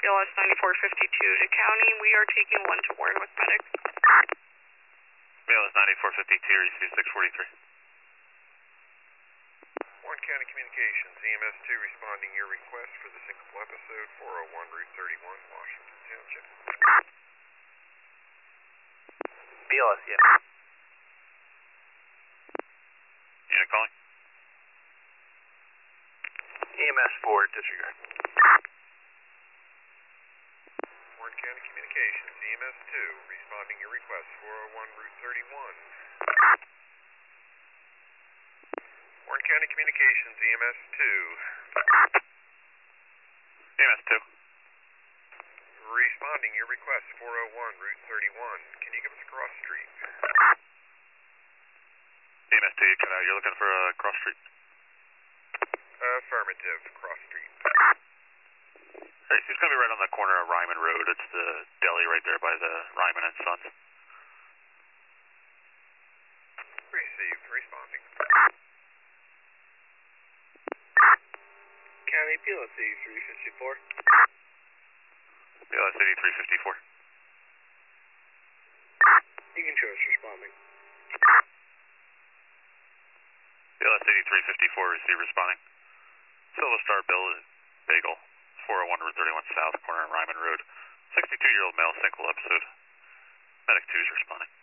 BLS 9452 to county. We are taking 1 to Warren with medic. BLS 9452, receive 643. Warren County Communications, EMS 2 responding your request for the syncopal episode, 401 Route 31, Washington Township. BLS, yeah. Unit calling? EMS 4, disregard. Warren County Communications, EMS 2 responding your request, 401 Route 31. Warren County Communications, EMS 2. EMS 2. Responding your request, 401 Route 31. Can you give us a cross street? EMS 2, you cut out. You're looking for a cross street? Affirmative, cross street. Hey, so it's going to be right on the corner of Ryman Road. It's the deli right there by the Ryman and Sons. Received, responding. County BLS 8354. BLS 8354. Egan Choice responding. BLS 8354, receive responding. Silver Star Bill Bagel, 401 Route 31 South, corner of Ryman Road. 62-year-old male, syncopal episode. Medic 2 is responding.